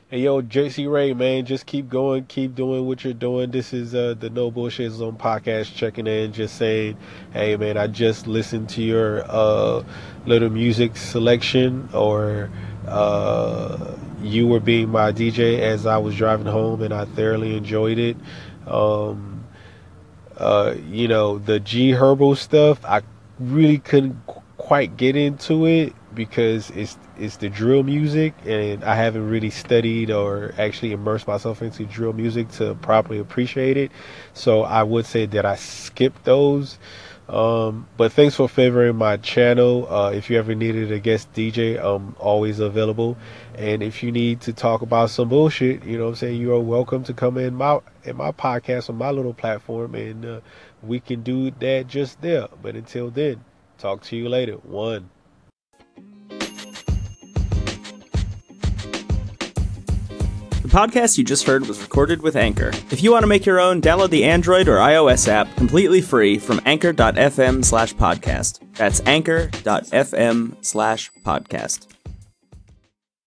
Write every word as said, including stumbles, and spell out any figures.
Hey yo, J C Ray, man, just keep going, keep doing what you're doing. This is uh, the No Bullshit Zone podcast checking in, just saying, hey man, I just listened to your uh, little music selection, or uh, you were being my D J as I was driving home, and I thoroughly enjoyed it. Um, uh, you know, the G Herbo stuff, I really couldn't qu- quite get into it because it's it's the drill music, and I haven't really studied or actually immersed myself into drill music to properly appreciate it. So I would say that I skipped those. Um, but thanks for favoring my channel. Uh, if you ever needed a guest D J, I'm always available. And if you need to talk about some bullshit, you know what I'm saying, you are welcome to come in my in my podcast on my little platform, and uh, we can do that just there. But until then, talk to you later. One. The podcast you just heard was recorded with Anchor. If you want to make your own, download the Android or iOS app completely free from anchor.fm slash podcast. That's anchor.fm slash podcast.